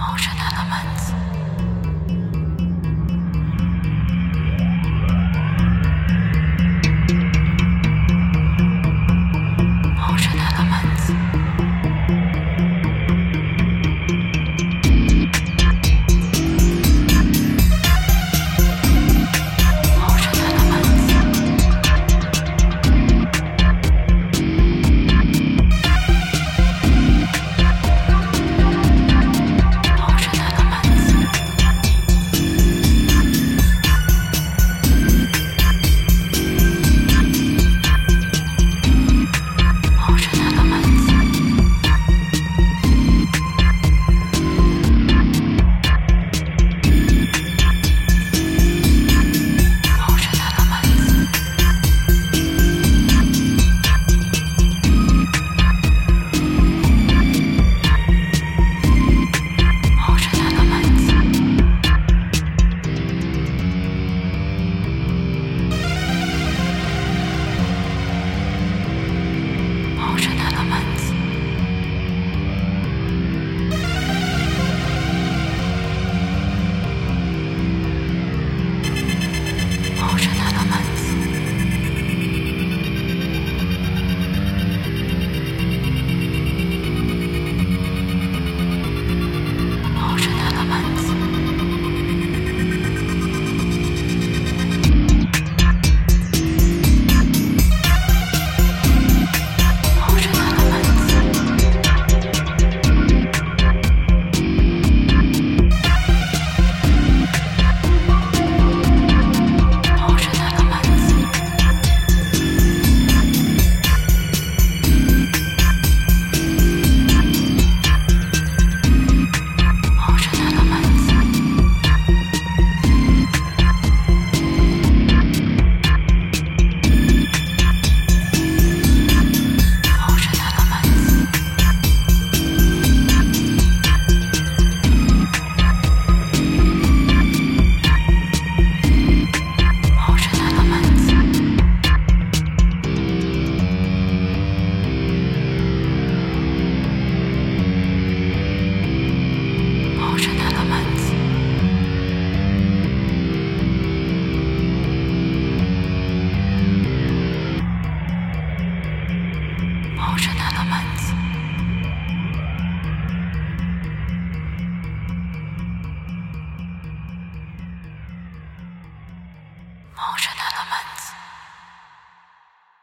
Ocean elements. Ocean elements. Ocean elements. Ocean elements. Ocean elements. Ocean elements. Ocean elements. Ocean elements. Ocean elements. Ocean elements. Ocean elements. Ocean elements. Ocean elements. Ocean elements. Ocean elements. Ocean elements. Ocean elements.